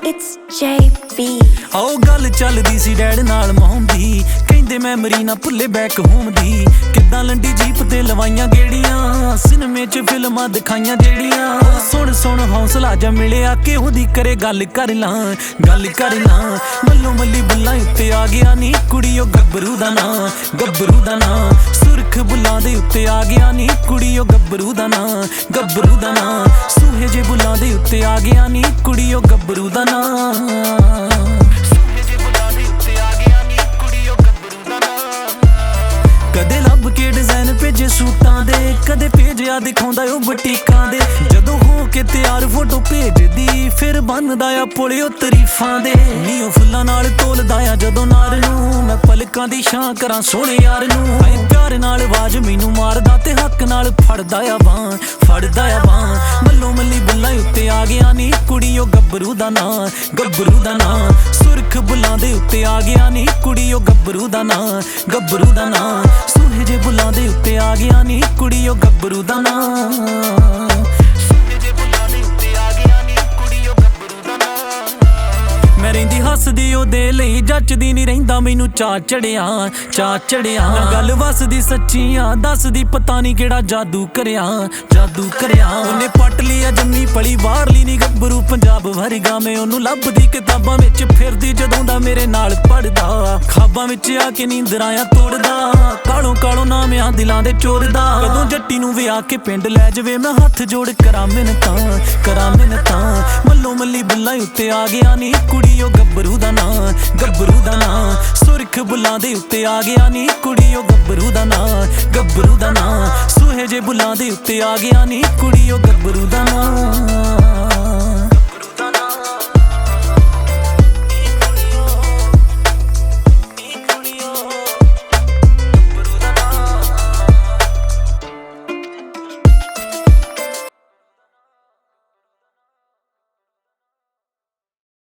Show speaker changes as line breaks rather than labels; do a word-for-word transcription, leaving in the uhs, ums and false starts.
it's J B।
ਆਓ ਗੱਲ ਚੱਲਦੀ ਸੀ ਡੈਡ ਨਾਲ ਮੌਮ ਦੀ, ਕਹਿੰਦੇ ਮੈਮਰੀ ਨਾ ਭੁੱਲੇ ਬੈਕ ਹੋਮ ਦੀ। ਕਿੱਦਾਂ ਲੰਡੀ ਜੀਪ ਤੇ ਲਵਾਈਆਂ ਗੇੜੀਆਂ, ਸਿਨੇਮੇ 'ਚ ਫਿਲਮਾਂ ਦਿਖਾਈਆਂ ਜਿਹੜੀਆਂ। ਸੁਣ ਸੁਣ ਹੌਸਲਾ ਜਾ ਮਿਲਿਆ ਕਿ ਉਹਦੀ ਕਰੇ ਗੱਲ ਕਰ ਲਾਂ, ਗੱਲ ਕਰ ਲਾਂ। ਮੱਲੋ ਮੱਲੀ ਬੁੱਲਾਂ ਉੱਤੇ ਆ ਗਿਆ ਨੀ ਕੁੜੀਓ ਗੱਭਰੂ ਦਾ ਨਾਂ, ਗੱਭਰੂ ਦਾ ਨਾਂ। ਸੁਰਖ ਬੁੱਲਾਂ ਦੇ ਉੱਤੇ ਆ ਗਿਆ ਨੀ ਕੁੜੀਓ ਗੱਭਰੂ ਦਾ ਨਾਂ, ਗੱਭਰੂ ਦਾ ਨਾਂ। ਸੂਹੇ ਜੇ ਬੁੱਲਾਂ ਦੇ ਉੱਤੇ ਆ ਗਿਆ ਨੀ ਕੁੜੀਓ ਗੱਭਰੂ ਦਾ ਨਾਂ। ਕਦੇ ਲੱਭ ਕੇ ਡਿਜ਼ਾਈਨ ਭੇਜੇ ਸੂਟਾਂ ਦੇ, ਕਦੇ ਭੇਜਿਆ ਦਿਖਾਉਂਦਾ ਉਹ ਬੁਟੀਕਾਂ ਦੇ। ਜਦੋਂ ਹੋ ਕੇ ਤਿਆਰ ਫੋਟੋ ਭੇਜਦੀ, ਫਿਰ ਬੰਨਦਾ ਆ ਪੁਲਿਓ ਤਾਰੀਫਾਂ ਦੇ। ਨੀ ਉਹ ਫੁੱਲਾਂ ਨਾਲ ਤੋਲਦਾ ਆ ਜਦੋਂ ਨਾਰ ਨੂੰ, ਮੈਂ ਪਲਕਾਂ ਦੀ ਛਾਂ ਕਰਾਂ ਸੋਹਣੇ ਯਾਰ ਨੂੰ। ਹਾਏ ਪਿਆਰ ਨਾਲ ਆਵਾਜ਼ ਮੈਨੂੰ ਮਾਰਦਾ ਤੇ ਹੱਕ ਨਾਲ ਫੜਦਾ ਆ ਬਾਂਹ, ਫੜਦਾ ਆ ਬਾਂਹ। ਮੱਲੋ ਮੱਲੀ ਬੁੱਲਾਂ ਉੱਤੇ ਆ ਗਿਆ ਨੀ ਕੁੜੀਓ ਗੱਭਰੂ ਦਾ ਨਾਂ, ਗੱਭਰੂ ਦਾ ਨਾਂ। ਸੁਰਖ ਬੁੱਲਾਂ ਦੇ ਉੱਤੇ ਆ ਗਿਆ ਨੀ ਕੁੜੀਓ ਗੱਭਰੂ ਦਾ ਨਾਂ, ਗੱਭਰੂ ਦਾ ਨਾਂ। ਸੂਹੇ ਜੇ ਬੁੱਲਾਂ ਦੇ ਉੱਤੇ ਆ ਗਿਆ ਨੀ ਕੁੜੀਓ ਗੱਭਰੂ ਦਾ ਨਾਂ। ਸੂਹੇ ਜੇ ਬੁੱਲਾਂ ਦੇ ਉੱਤੇ ਆ ਗਿਆ ਨੀ ਕੁੜੀਓ ਗੱਭਰੂ ਦਾ ਨਾਂ। ਮੈਂ ਰਹਿੰਦੀ ਹੱਸਦੀ ਉਹਦੇ ਲਈ, ਜੱਚਦੀ ਨੀ ਰਹਿੰਦਾ ਮੈਨੂੰ ਚਾਅ ਚੜਿਆ, ਚਾਅ ਚੜਿਆ। ਗੱਲ ਵਸਦੀ ਸੱਚੀਆਂ ਦੱਸਦੀ, ਪਤਾ ਨੀ ਕਿਹੜਾ ਜਾਦੂ ਕਰਿਆ, ਜਾਦੂ ਕਰਿਆ। ਉਹਨੇ ਪੱਟ ਲਿਆ ਜੰਮੀ ਪਲੀ ਬਾਹਰਲੀ ਨੀ ਗੱਭਰੂ ਪੰਜਾਬ ਵਰਗਾ। ਮੈਂ ਉਹਨੂੰ ਲੱਭਦੀ ਕਿਤਾਬਾਂ ਵਿੱਚ ਫਿਰਦੀ, ਜਦੋਂ ਦਾ ਮੇਰੇ ਨਾਲ ਪੜਦਾ। ਖਾਬਾਂ ਵਿੱਚ ਆ ਕੇ ਨੀਂਦਰਾਂ ਆ ਤੋੜਦਾ, ਕਾਲੋਂ ਕਾਲੋਂ ਨਾਮਿਆਂ ਦਿਲਾਂ ਦੇ ਚੋਰਦਾ। ਕਦੋਂ ਜੱਟੀ ਨੂੰ ਵਿਆਹ ਕੇ ਪਿੰਡ ਲੈ ਜਾਵੇ, ਮੈਂ ਹੱਥ ਜੋੜ ਕਰਾਂ ਮਿੰਨਤਾਂ, ਕਰਾਂ ਮਿੰਨਤਾਂ। ਮੱਲੋ ਮੱਲੀ ਬੁੱਲਾਂ ਉੱਤੇ ਆ ਗਿਆ ਨੀ ਕੁੜੀਓ ਗੱਭਰੂ ਦਾ ਨਾਂ, ਗੱਭਰੂ ਦਾ ਨਾਂ। ਸੁਰਖ ਬੁੱਲਾਂ ਦੇ ਉੱਤੇ ਆ ਗਿਆ ਨੀ ਕੁੜੀਓ ਗੱਭਰੂ ਦਾ ਨਾਂ, ਗੱਭਰੂ ਦਾ ਨਾਂ। ਸੂਹੇ ਜੇ ਬੁੱਲਾਂ ਦੇ ਉੱਤੇ ਆ ਗਿਆ ਨੀ ਕੁੜੀਓ ਗੱਭਰੂ ਦਾ ਨਾਂ।